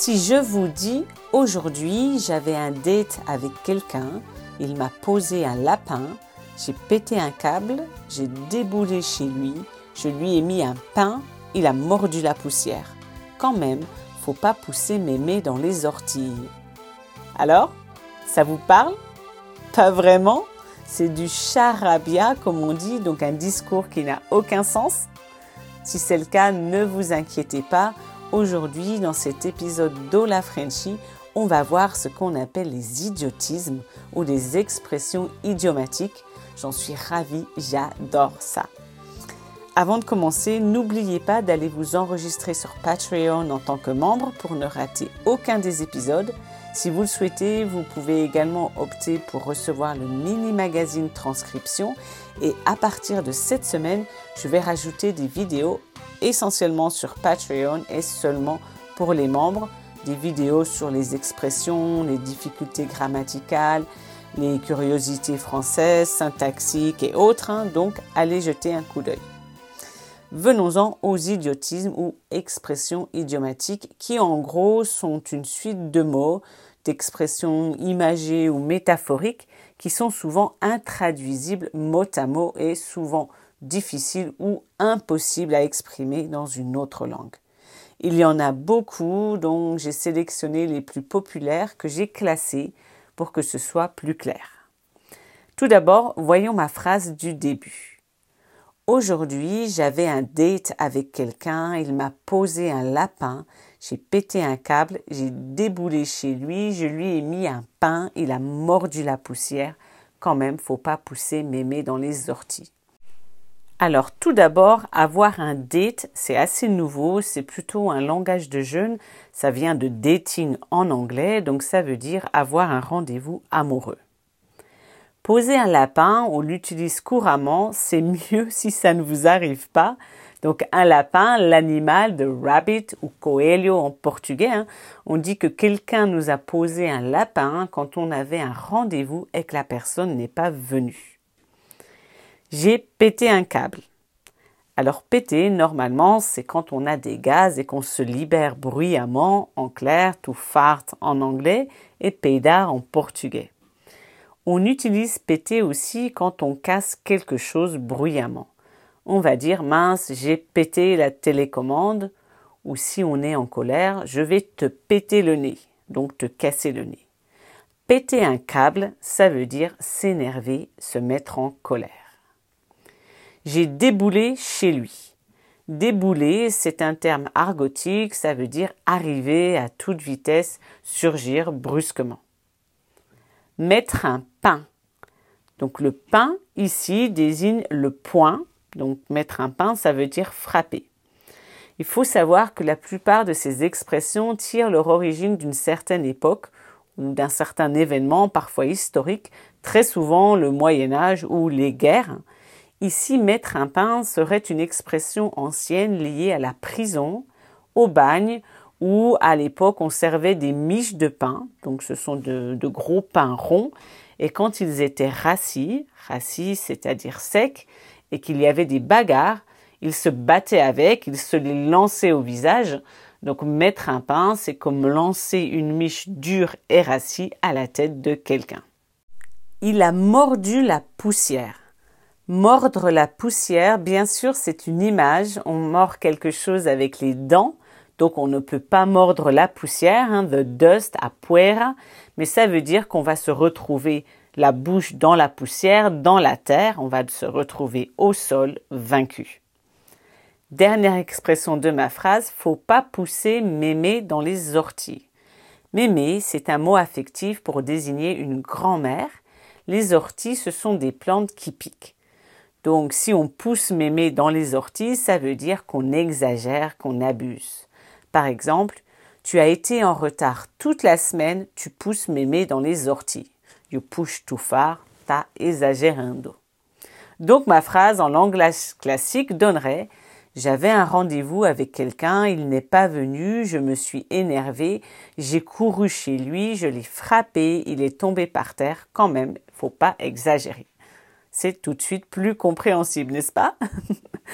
Si je vous dis « Aujourd'hui, j'avais un date avec quelqu'un, il m'a posé un lapin, j'ai pété un câble, j'ai déboulé chez lui, je lui ai mis un pain, il a mordu la poussière. Quand même, faut pas pousser mémé dans les orties. » Alors, ça vous parle? Pas vraiment? C'est du charabia, comme on dit, donc un discours qui n'a aucun sens. Si c'est le cas, ne vous inquiétez pas. Aujourd'hui, dans cet épisode d'Hola Frenchy, on va voir ce qu'on appelle les idiotismes ou les expressions idiomatiques. J'en suis ravie, j'adore ça. Avant de commencer, n'oubliez pas d'aller vous enregistrer sur Patreon en tant que membre pour ne rater aucun des épisodes. Si vous le souhaitez, vous pouvez également opter pour recevoir le mini-magazine Transcription et à partir de cette semaine, je vais rajouter des vidéos essentiellement sur Patreon et seulement pour les membres, des vidéos sur les expressions, les difficultés grammaticales, les curiosités françaises, syntaxiques et autres, donc allez jeter un coup d'œil. Venons-en aux idiotismes ou expressions idiomatiques qui en gros sont une suite de mots, d'expressions imagées ou métaphoriques qui sont souvent intraduisibles mot à mot et souvent difficiles ou impossibles à exprimer dans une autre langue. Il y en a beaucoup, donc j'ai sélectionné les plus populaires que j'ai classés pour que ce soit plus clair. Tout d'abord, voyons ma phrase du début. Aujourd'hui, j'avais un date avec quelqu'un, il m'a posé un lapin, j'ai pété un câble, j'ai déboulé chez lui, je lui ai mis un pain, il a mordu la poussière. Quand même, faut pas pousser mémé dans les orties. Alors, tout d'abord, avoir un date, c'est assez nouveau, c'est plutôt un langage de jeunes, ça vient de dating en anglais, donc ça veut dire avoir un rendez-vous amoureux. Poser un lapin, on l'utilise couramment, c'est mieux si ça ne vous arrive pas. Donc un lapin, l'animal de rabbit ou coelho en portugais, on dit que quelqu'un nous a posé un lapin quand on avait un rendez-vous et que la personne n'est pas venue. J'ai pété un câble. Alors péter, normalement, c'est quand on a des gaz et qu'on se libère bruyamment, en clair, to fart en anglais et peidar en portugais. On utilise péter aussi quand on casse quelque chose bruyamment. On va dire « mince, j'ai pété la télécommande » ou si on est en colère « je vais te péter le nez », donc te casser le nez. Péter un câble, ça veut dire s'énerver, se mettre en colère. J'ai déboulé chez lui. Débouler, c'est un terme argotique, ça veut dire arriver à toute vitesse, surgir brusquement. Mettre un pain. Donc le pain, ici, désigne le poing. Donc mettre un pain, ça veut dire frapper. Il faut savoir que la plupart de ces expressions tirent leur origine d'une certaine époque ou d'un certain événement, parfois historique, très souvent le Moyen-Âge ou les guerres. Ici, mettre un pain serait une expression ancienne liée à la prison, au bagne, où à l'époque on servait des miches de pain, donc ce sont de gros pains ronds, et quand ils étaient rassis, c'est-à-dire secs, et qu'il y avait des bagarres, ils se battaient avec, ils se les lançaient au visage. Donc mettre un pain, c'est comme lancer une miche dure et rassie à la tête de quelqu'un. Il a mordu la poussière. Mordre la poussière, bien sûr, c'est une image. On mord quelque chose avec les dents. Donc, on ne peut pas mordre la poussière, the dust, a puera, mais ça veut dire qu'on va se retrouver la bouche dans la poussière, dans la terre, on va se retrouver au sol, vaincu. Dernière expression de ma phrase, faut pas pousser mémé dans les orties. Mémé, c'est un mot affectif pour désigner une grand-mère. Les orties, ce sont des plantes qui piquent. Donc, si on pousse mémé dans les orties, ça veut dire qu'on exagère, qu'on abuse. Par exemple, tu as été en retard toute la semaine, tu pousses mémé dans les orties. You push too far, t'as exagerando. Donc ma phrase en langage classique donnerait « J'avais un rendez-vous avec quelqu'un, il n'est pas venu, je me suis énervée, j'ai couru chez lui, je l'ai frappé, il est tombé par terre, quand même, faut pas exagérer. » C'est tout de suite plus compréhensible, n'est-ce pas?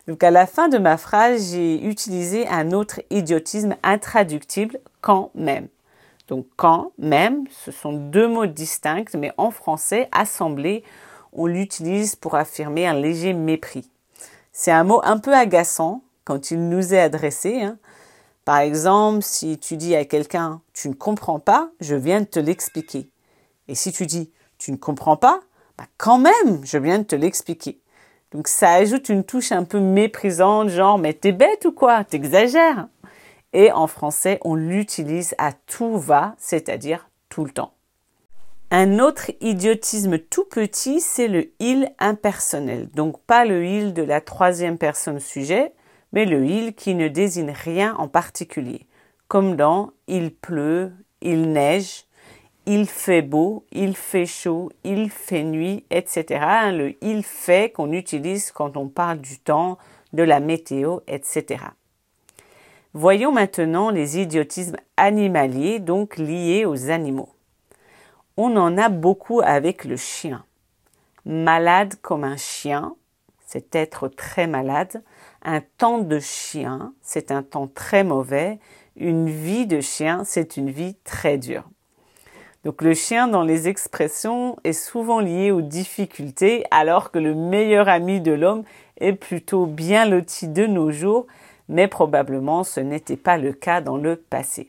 Donc à la fin de ma phrase, j'ai utilisé un autre idiotisme intraductible, quand même. Donc quand même, ce sont deux mots distincts, mais en français, assemblés, on l'utilise pour affirmer un léger mépris. C'est un mot un peu agaçant quand il nous est adressé. Par exemple, si tu dis à quelqu'un « tu ne comprends pas, je viens de te l'expliquer ». Et si tu dis « tu ne comprends pas », quand même, je viens de te l'expliquer. Donc ça ajoute une touche un peu méprisante, genre « mais t'es bête ou quoi? T'exagères ». Et en français, on l'utilise à tout va, c'est-à-dire tout le temps. Un autre idiotisme tout petit, c'est le « il » impersonnel. Donc pas le « il » de la troisième personne sujet, mais le « il » qui ne désigne rien en particulier. Comme dans « il pleut »,« il neige »,« il fait beau »,« il fait chaud »,« il fait nuit », etc. Le « il fait » qu'on utilise quand on parle du temps, de la météo, etc. Voyons maintenant les idiotismes animaliers, donc liés aux animaux. On en a beaucoup avec le chien. Malade comme un chien, c'est être très malade. Un temps de chien, c'est un temps très mauvais. Une vie de chien, c'est une vie très dure. Donc le chien dans les expressions est souvent lié aux difficultés, alors que le meilleur ami de l'homme est plutôt bien loti de nos jours, mais probablement ce n'était pas le cas dans le passé.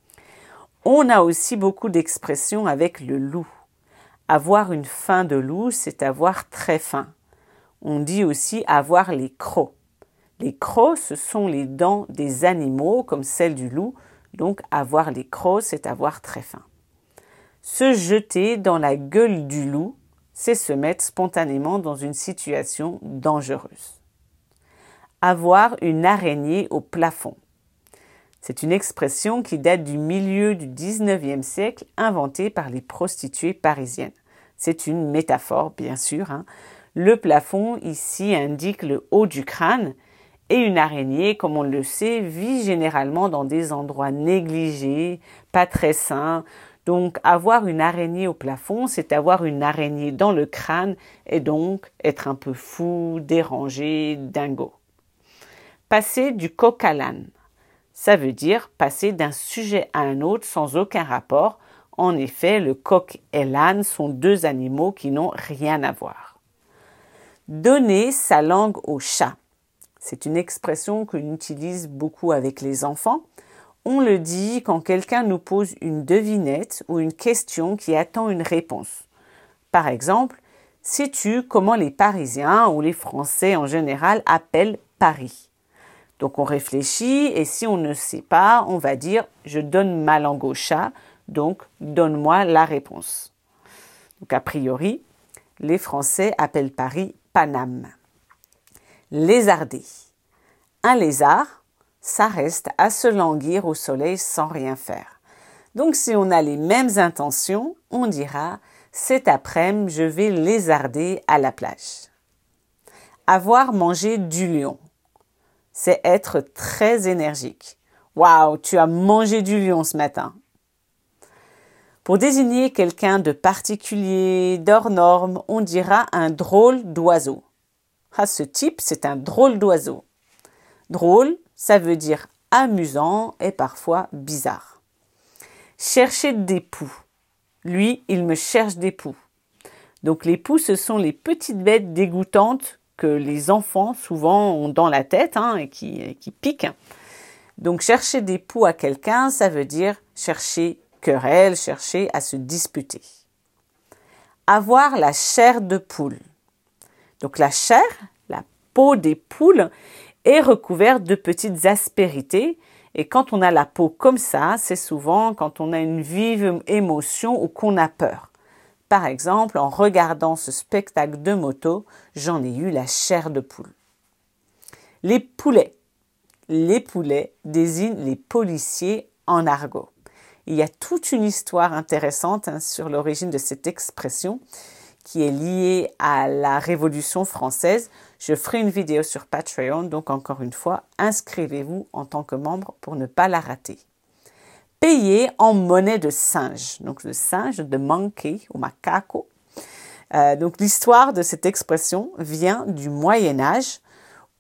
On a aussi beaucoup d'expressions avec le loup. Avoir une faim de loup, c'est avoir très faim. On dit aussi avoir les crocs. Les crocs, ce sont les dents des animaux, comme celles du loup. Donc avoir les crocs, c'est avoir très faim. Se jeter dans la gueule du loup, c'est se mettre spontanément dans une situation dangereuse. Avoir une araignée au plafond. C'est une expression qui date du milieu du 19e siècle, inventée par les prostituées parisiennes. C'est une métaphore, bien sûr. Le plafond, ici, indique le haut du crâne, et une araignée, comme on le sait, vit généralement dans des endroits négligés, pas très sains. Donc, avoir une araignée au plafond, c'est avoir une araignée dans le crâne, et donc être un peu fou, dérangé, dingo. Passer du coq à l'âne. Ça veut dire passer d'un sujet à un autre sans aucun rapport. En effet, le coq et l'âne sont deux animaux qui n'ont rien à voir. Donner sa langue au chat. C'est une expression que l'on utilise beaucoup avec les enfants. On le dit quand quelqu'un nous pose une devinette ou une question qui attend une réponse. Par exemple, sais-tu comment les Parisiens ou les Français en général appellent Paris ? Donc on réfléchit et si on ne sait pas, on va dire « je donne ma langue au chat », donc donne-moi la réponse. Donc a priori, les Français appellent Paris Paname. Lézarder. Un lézard, ça reste à se languir au soleil sans rien faire. Donc si on a les mêmes intentions, on dira « cet après-midi, je vais lézarder à la plage ». Avoir mangé du lion. C'est être très énergique. Waouh, tu as mangé du lion ce matin. Pour désigner quelqu'un de particulier, d'hors norme, on dira un drôle d'oiseau. Ah, ce type, c'est un drôle d'oiseau. Drôle, ça veut dire amusant et parfois bizarre. Chercher des poux. Lui, il me cherche des poux. Donc les poux, ce sont les petites bêtes dégoûtantes que les enfants souvent ont dans la tête et qui piquent. Donc chercher des poux à quelqu'un, ça veut dire chercher querelle, chercher à se disputer. Avoir la chair de poule. Donc la chair, la peau des poules, est recouverte de petites aspérités. Et quand on a la peau comme ça, c'est souvent quand on a une vive émotion ou qu'on a peur. Par exemple, en regardant ce spectacle de moto, j'en ai eu la chair de poule. Les poulets. Les poulets désignent les policiers en argot. Il y a toute une histoire intéressante sur l'origine de cette expression qui est liée à la Révolution française. Je ferai une vidéo sur Patreon, donc encore une fois, inscrivez-vous en tant que membre pour ne pas la rater. Payer en monnaie de singe. Donc le singe de monkey ou macaco. Donc l'histoire de cette expression vient du Moyen Âge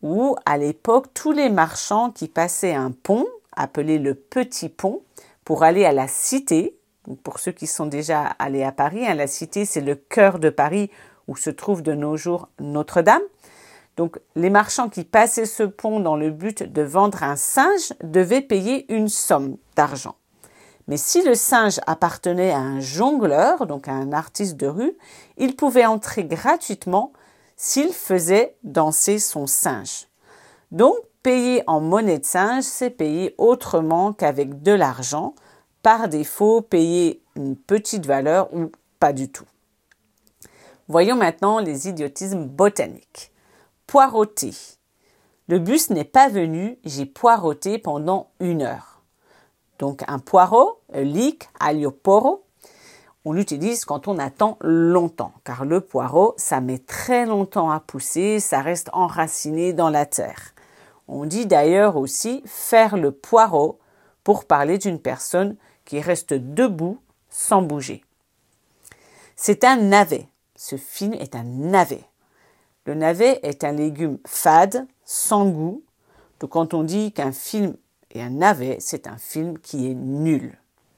où, à l'époque, tous les marchands qui passaient un pont, appelé le Petit Pont, pour aller à la Cité. Donc pour ceux qui sont déjà allés à Paris, la Cité, c'est le cœur de Paris où se trouve de nos jours Notre-Dame. Donc les marchands qui passaient ce pont dans le but de vendre un singe devaient payer une somme d'argent. Mais si le singe appartenait à un jongleur, donc à un artiste de rue, il pouvait entrer gratuitement s'il faisait danser son singe. Donc, payer en monnaie de singe, c'est payer autrement qu'avec de l'argent. Par défaut, payer une petite valeur ou pas du tout. Voyons maintenant les idiotismes botaniques. Poireauter. Le bus n'est pas venu, j'ai poireauté pendant 1 heure. Donc un poireau, a leek, aglio porro, on l'utilise quand on attend longtemps, car le poireau, ça met très longtemps à pousser, ça reste enraciné dans la terre. On dit d'ailleurs aussi faire le poireau pour parler d'une personne qui reste debout sans bouger. C'est un navet. Ce film est un navet. Le navet est un légume fade, sans goût. Donc quand on dit qu'un film est un navet, c'est un film qui est nul.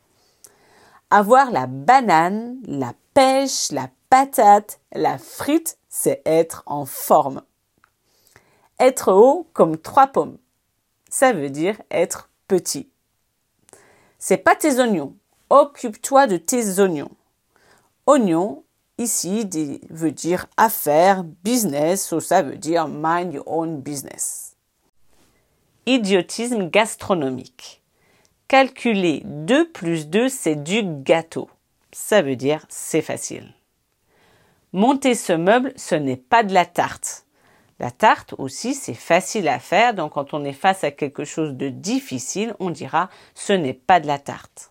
Avoir la banane, la pêche, la patate, la frite, c'est être en forme. Être haut comme 3 pommes, ça veut dire être petit. C'est pas tes oignons, occupe-toi de tes oignons. Oignon, ici, veut dire affaire, business, ou ça veut dire mind your own business. Idiotisme gastronomique. Calculer 2 plus 2, c'est du gâteau. Ça veut dire c'est facile. Monter ce meuble, ce n'est pas de la tarte. La tarte aussi, c'est facile à faire. Donc quand on est face à quelque chose de difficile, on dira ce n'est pas de la tarte.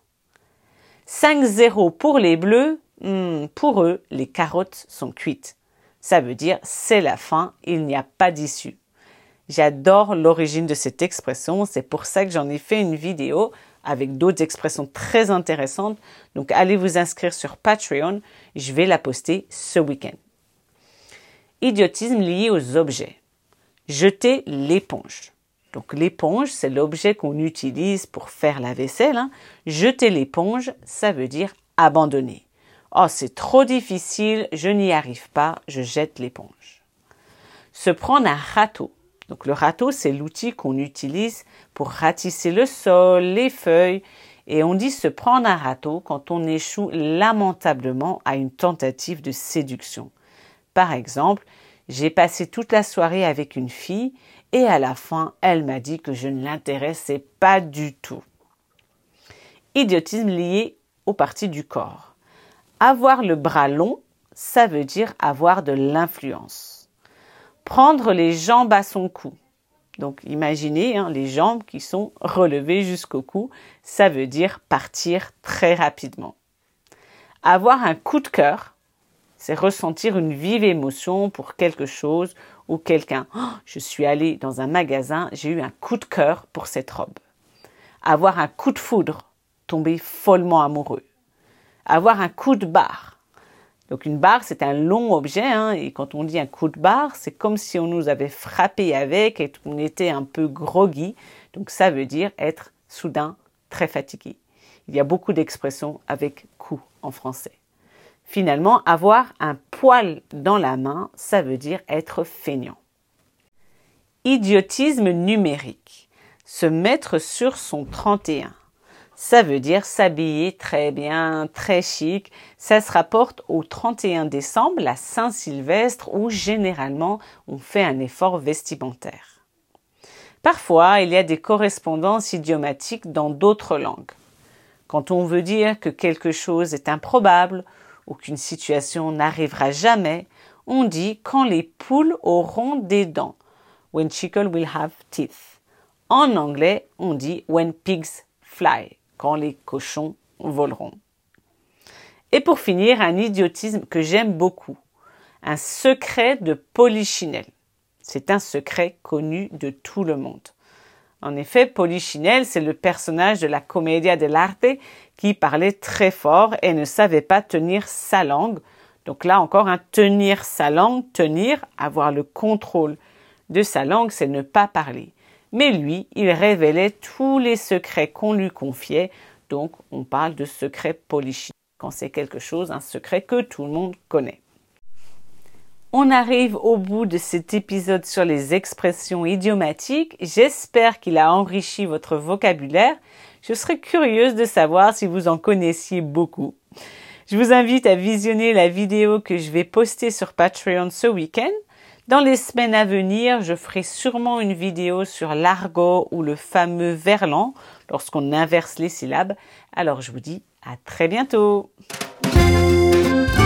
5-0 pour les bleus. Pour eux, les carottes sont cuites. Ça veut dire c'est la fin, il n'y a pas d'issue. J'adore l'origine de cette expression, c'est pour ça que j'en ai fait une vidéo avec d'autres expressions très intéressantes. Donc allez vous inscrire sur Patreon, je vais la poster ce week-end. Idiotisme lié aux objets. Jeter l'éponge. Donc l'éponge, c'est l'objet qu'on utilise pour faire la vaisselle. Jeter l'éponge, ça veut dire abandonner. Oh, c'est trop difficile, je n'y arrive pas, je jette l'éponge. Se prendre un râteau. Donc le râteau, c'est l'outil qu'on utilise pour ratisser le sol, les feuilles. Et on dit se prendre un râteau quand on échoue lamentablement à une tentative de séduction. Par exemple, j'ai passé toute la soirée avec une fille et à la fin, elle m'a dit que je ne l'intéressais pas du tout. Idiotisme lié aux parties du corps. Avoir le bras long, ça veut dire avoir de l'influence. Prendre les jambes à son cou. Donc imaginez les jambes qui sont relevées jusqu'au cou, ça veut dire partir très rapidement. Avoir un coup de cœur, c'est ressentir une vive émotion pour quelque chose ou quelqu'un. Oh, je suis allée dans un magasin, j'ai eu un coup de cœur pour cette robe. Avoir un coup de foudre, tomber follement amoureux. Avoir un coup de barre. Donc une barre, c'est un long objet, et quand on dit un coup de barre, c'est comme si on nous avait frappé avec et qu'on était un peu groggy. Donc ça veut dire être soudain très fatigué. Il y a beaucoup d'expressions avec coup en français. Finalement, avoir un poil dans la main, ça veut dire être feignant. Idiotisme numérique. Se mettre sur son 31. Ça veut dire s'habiller très bien, très chic. Ça se rapporte au 31 décembre, la Saint-Sylvestre, où généralement on fait un effort vestimentaire. Parfois, il y a des correspondances idiomatiques dans d'autres langues. Quand on veut dire que quelque chose est improbable ou qu'une situation n'arrivera jamais, on dit quand les poules auront des dents. When chicken will have teeth. En anglais, on dit when pigs fly. Quand les cochons voleront. Et pour finir, un idiotisme que j'aime beaucoup. Un secret de Polichinelle. C'est un secret connu de tout le monde. En effet, Polichinelle, c'est le personnage de la Commedia dell'arte qui parlait très fort et ne savait pas tenir sa langue. Donc là encore, tenir sa langue, tenir, avoir le contrôle de sa langue, c'est ne pas parler. Mais lui, il révélait tous les secrets qu'on lui confiait. Donc, on parle de secret polichinelle quand c'est quelque chose, un secret que tout le monde connaît. On arrive au bout de cet épisode sur les expressions idiomatiques. J'espère qu'il a enrichi votre vocabulaire. Je serais curieuse de savoir si vous en connaissiez beaucoup. Je vous invite à visionner la vidéo que je vais poster sur Patreon ce week-end. Dans les semaines à venir, je ferai sûrement une vidéo sur l'argot ou le fameux verlan lorsqu'on inverse les syllabes. Alors je vous dis à très bientôt.